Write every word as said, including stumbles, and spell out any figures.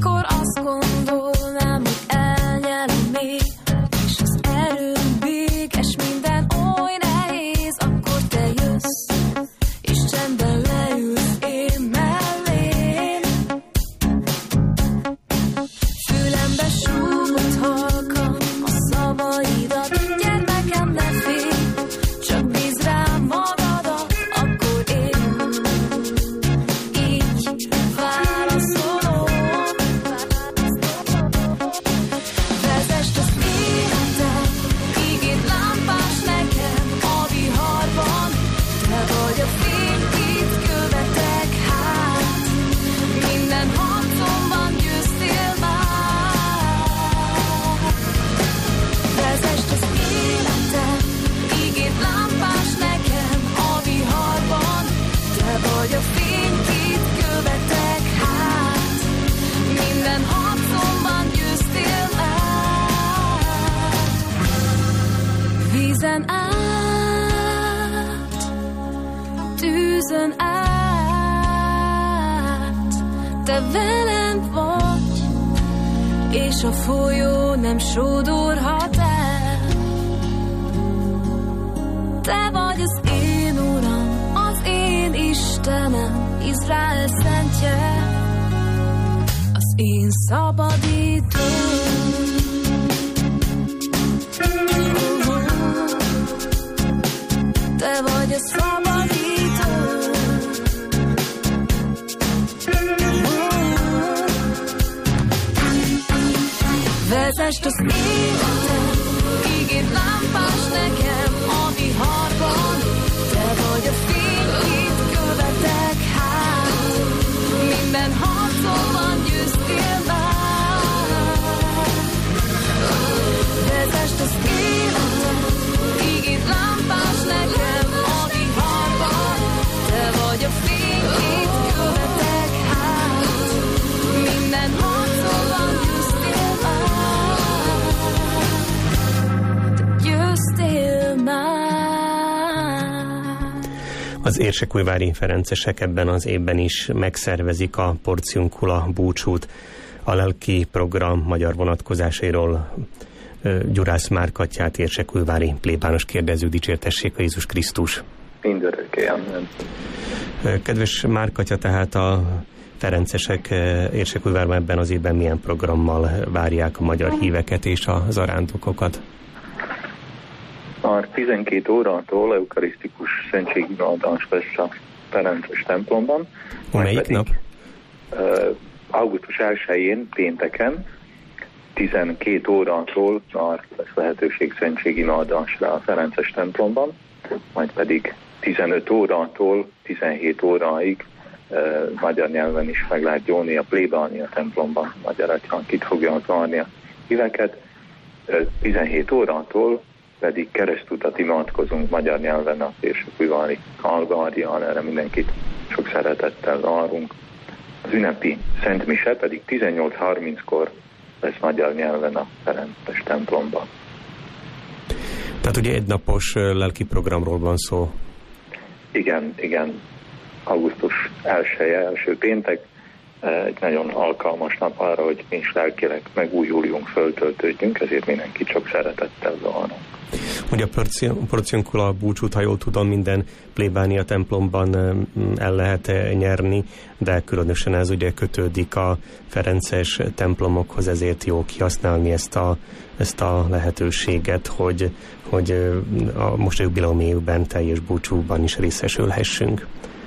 Mikor azt gondolnám, hogy elnyelem még, és az erőm véges, minden oly nehéz, akkor te jössz, és csendben leülsz én mellém. Fülembe súgott halkan a szavaidat, gyermekem, ne félj, csak bízd rám magadat, akkor én így válaszolom. Vezesd az életem, ígért lámpás nekem a viharban, te vagy a fény, itt követek hát, minden harcomban győztél már. Vezesd az életem, ígért lámpás nekem a viharban, te vagy a fény, itt követek hát, minden harcomban győztél már. Vízen át, tűzön át, te velem vagy, és a folyó nem sodorhat el. Te vagy az én Uram, az én Istenem, Izrael szentje, az én szabadítóm. Te vagy a szabadító. Vezesd az életem, ígért lámpás nekem a viharban, te vagy a fény, itt követek hát, minden harcomban győztél már. Vezesd az életem, ígért lámpás nekem a viharban, te vagy a fény, itt követek hát, minden harcomban győztél már. Te győztél már. Az érsekújvári ferencesek ebben az évben is megszervezik a Porciuncula búcsút. A lelki program magyar vonatkozásairól Gyurász Márk atyát, érsekújvári plébános kérdező, dicsértessék a Jézus Krisztus. Mindörökké, amen. Kedves Márk atya, tehát a ferencesek Érsekújvárban ebben az évben milyen programmal várják a magyar híveket és a zarándokokat? Már tizenkét órától eukarisztikus szentségimádás lesz a ferences templomban. Melyik nap? Uh, augusztus elsején, pénteken, tizenkét órától már lesz lehetőség szentségimádásra a ferences templomban, majd pedig tizenöt órától tizenhét óráig uh, magyar nyelven is meg lehet gyónni a plébánia templomban. Magyar atyánk itt fogja várni a híveket. Uh, tizenhét órától pedig keresztutat imádkozunk magyar nyelven az érsekújvári Kalvárián, erre mindenkit sok szeretettel várunk. Az ünnepi Szent Mise pedig tizennyolc harminckor lesz magyar nyelven a ferences templomban. Tehát ugye egy napos lelki programról van szó. Igen, igen. Augusztus elseje, első péntek, egy nagyon alkalmas nap arra, hogy mi is lelkileg megújuljunk, föltöltődjünk, ezért mindenkit sok szeretettel várunk. Ugye a Porciuncula búcsút, ha jól tudom, minden plébánia templomban el lehet nyerni, de különösen ez ugye kötődik a ferences templomokhoz, ezért jó kihasználni ezt a, ezt a lehetőséget, hogy, hogy a most jubileumi évben teljes búcsúban is részesülhessünk.